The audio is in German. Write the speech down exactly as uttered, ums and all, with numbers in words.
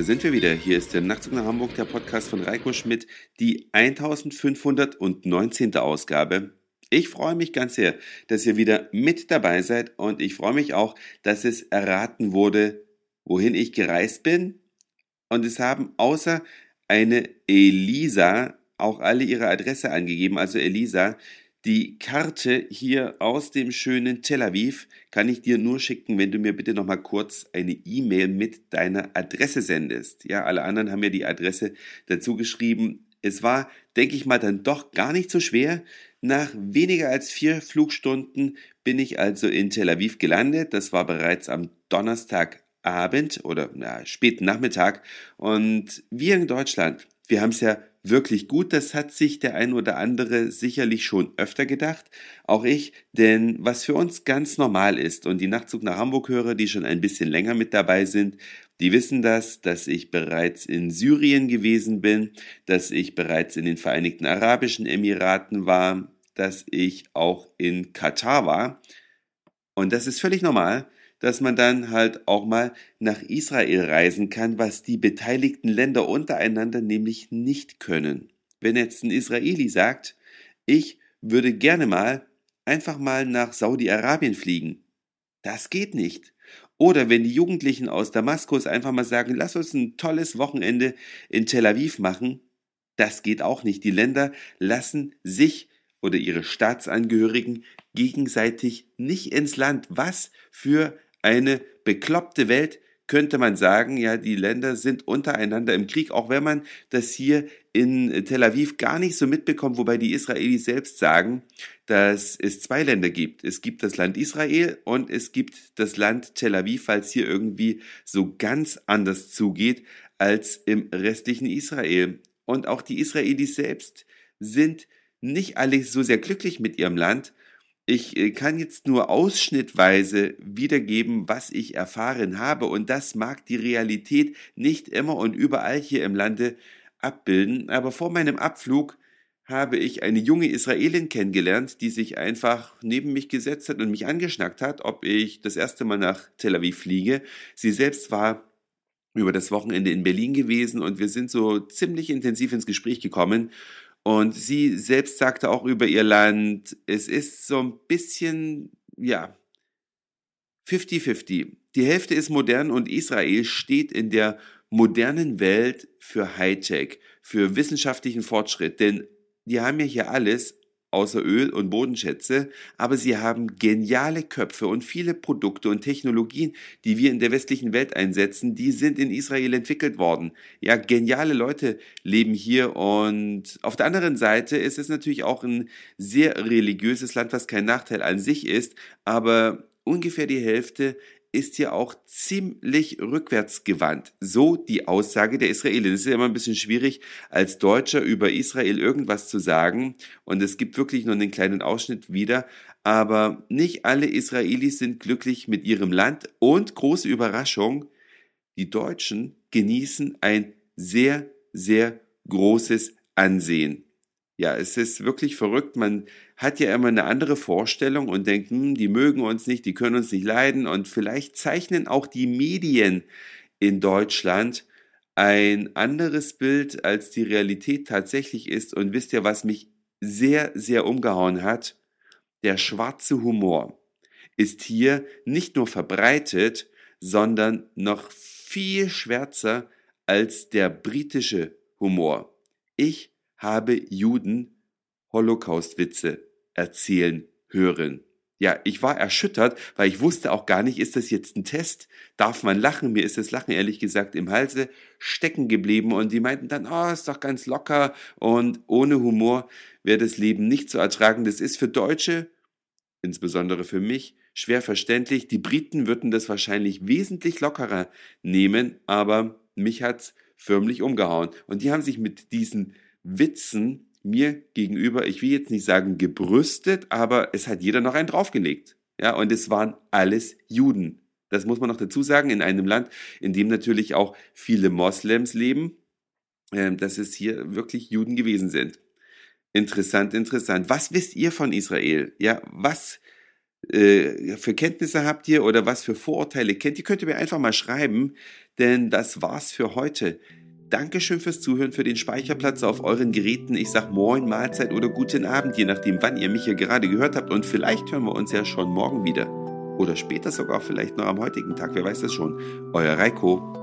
Da sind wir wieder. Hier ist der Nachtzug nach Hamburg, der Podcast von Reiko Schmidt, die eintausendfünfhundertneunzehnte Ausgabe. Ich freue mich ganz sehr, dass ihr wieder mit dabei seid und ich freue mich auch, dass es erraten wurde, wohin ich gereist bin. Und es haben außer eine Elisa auch alle ihre Adresse angegeben. Also Elisa, die Karte hier aus dem schönen Tel Aviv kann ich dir nur schicken, wenn du mir bitte nochmal kurz eine E-Mail mit deiner Adresse sendest. Ja, alle anderen haben mir die Adresse dazu geschrieben. Es war, denke ich mal, dann doch gar nicht so schwer. Nach weniger als vier Flugstunden bin ich also in Tel Aviv gelandet. Das war bereits am Donnerstagabend oder na, späten Nachmittag. Und wir in Deutschland, wir haben es ja wirklich gut, das hat sich der ein oder andere sicherlich schon öfter gedacht, auch ich, denn was für uns ganz normal ist und die Nachtzug nach Hamburg-Hörer, die schon ein bisschen länger mit dabei sind, die wissen das, dass ich bereits in Syrien gewesen bin, dass ich bereits in den Vereinigten Arabischen Emiraten war, dass ich auch in Katar war und das ist völlig normal, dass man dann halt auch mal nach Israel reisen kann, was die beteiligten Länder untereinander nämlich nicht können. Wenn jetzt ein Israeli sagt, ich würde gerne mal einfach mal nach Saudi-Arabien fliegen, das geht nicht. Oder wenn die Jugendlichen aus Damaskus einfach mal sagen, lass uns ein tolles Wochenende in Tel Aviv machen, das geht auch nicht. Die Länder lassen sich oder ihre Staatsangehörigen gegenseitig nicht ins Land. Was für eine bekloppte Welt, könnte man sagen. Ja, die Länder sind untereinander im Krieg, auch wenn man das hier in Tel Aviv gar nicht so mitbekommt, wobei die Israelis selbst sagen, dass es zwei Länder gibt. Es gibt das Land Israel und es gibt das Land Tel Aviv, weil es hier irgendwie so ganz anders zugeht als im restlichen Israel. Und auch die Israelis selbst sind nicht alle so sehr glücklich mit ihrem Land. Ich kann jetzt nur ausschnittweise wiedergeben, was ich erfahren habe und das mag die Realität nicht immer und überall hier im Lande abbilden. Aber vor meinem Abflug habe ich eine junge Israelin kennengelernt, die sich einfach neben mich gesetzt hat und mich angeschnackt hat, ob ich das erste Mal nach Tel Aviv fliege. Sie selbst war über das Wochenende in Berlin gewesen und wir sind so ziemlich intensiv ins Gespräch gekommen. Und sie selbst sagte auch über ihr Land, es ist so ein bisschen, ja, fünfzig fünfzig. Die Hälfte ist modern und Israel steht in der modernen Welt für Hightech, für wissenschaftlichen Fortschritt. Denn die haben ja hier alles außer Öl und Bodenschätze, aber sie haben geniale Köpfe und viele Produkte und Technologien, die wir in der westlichen Welt einsetzen, die sind in Israel entwickelt worden. Ja, geniale Leute leben hier und auf der anderen Seite ist es natürlich auch ein sehr religiöses Land, was kein Nachteil an sich ist, aber ungefähr die Hälfte ist ja auch ziemlich rückwärtsgewandt. So die Aussage der Israelis. Es ist ja immer ein bisschen schwierig, als Deutscher über Israel irgendwas zu sagen. Und es gibt wirklich nur einen kleinen Ausschnitt wieder. Aber nicht alle Israelis sind glücklich mit ihrem Land. Und große Überraschung, die Deutschen genießen ein sehr, sehr großes Ansehen. Ja, es ist wirklich verrückt. Man hat ja immer eine andere Vorstellung und denkt, hm, die mögen uns nicht, die können uns nicht leiden. Und vielleicht zeichnen auch die Medien in Deutschland ein anderes Bild, als die Realität tatsächlich ist. Und wisst ihr, was mich sehr, sehr umgehauen hat? Der schwarze Humor ist hier nicht nur verbreitet, sondern noch viel schwärzer als der britische Humor. Ich habe Juden Holocaust-Witze erzählen hören. Ja, ich war erschüttert, weil ich wusste auch gar nicht, ist das jetzt ein Test? Darf man lachen? Mir ist das Lachen ehrlich gesagt im Halse stecken geblieben und die meinten dann, oh, ist doch ganz locker und ohne Humor wäre das Leben nicht zu ertragen. Das ist für Deutsche, insbesondere für mich, schwer verständlich. Die Briten würden das wahrscheinlich wesentlich lockerer nehmen, aber mich hat's förmlich umgehauen. Und die haben sich mit diesen Witzen mir gegenüber, ich will jetzt nicht sagen gebrüstet, aber es hat jeder noch einen draufgelegt. Ja, und es waren alles Juden. Das muss man noch dazu sagen, in einem Land, in dem natürlich auch viele Moslems leben, äh, dass es hier wirklich Juden gewesen sind. Interessant, interessant. Was wisst ihr von Israel? Ja, was äh, für Kenntnisse habt ihr oder was für Vorurteile kennt ihr, könnt ihr mir einfach mal schreiben, denn das war's für heute. Dankeschön fürs Zuhören, für den Speicherplatz auf euren Geräten. Ich sag Moin, Mahlzeit oder guten Abend, je nachdem, wann ihr mich hier gerade gehört habt. Und vielleicht hören wir uns ja schon morgen wieder. Oder später sogar vielleicht noch am heutigen Tag, wer weiß das schon. Euer Reiko.